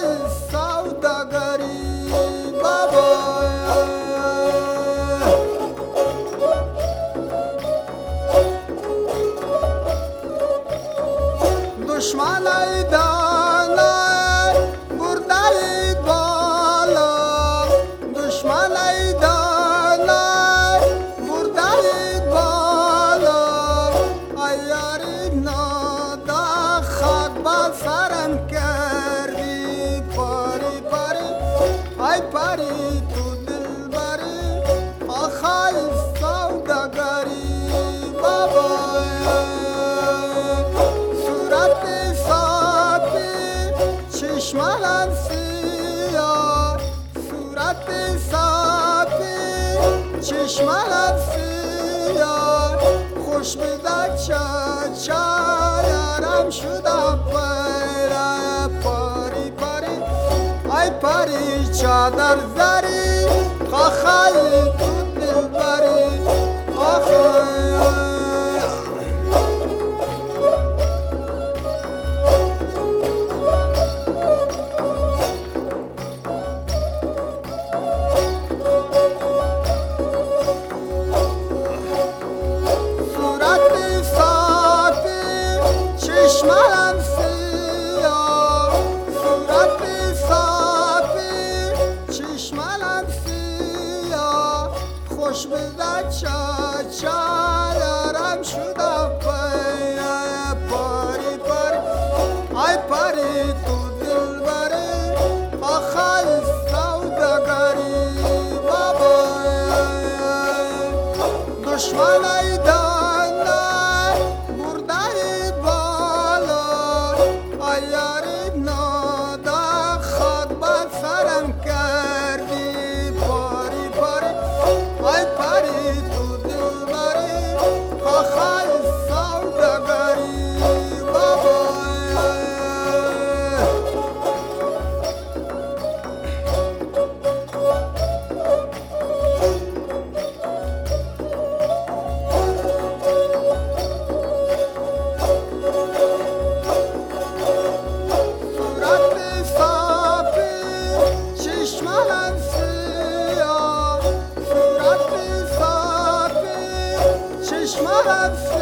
آخای سوداگری بابا دشمن ای دانه برده ای بالا دشمن ای دانه برده ای بالا ایاری نادا خاک با سرم کردی پاری پاری ای پاری تو دل بری آخای سوداگری بابا چشمانم سیاه صورت صافی چشمانم سیاه خوش بده چاچایارم شده پیره پاری پاری ای پاری چادر زری آخای تو دل بری آخای چشمانم سیاه صورت صافی چشمانم سیاه خوش بده چاچایارم شده پاری پاری ای پاری تو دل بری آخای سوداگری بابا دشمن ای دانه برده ای بالا ایاری نادا خاک با سرم کردی پاری پاری ای پاری تو دل بری آخای سوداگری بابا چشمانم سیاه صورت صافی چشمانم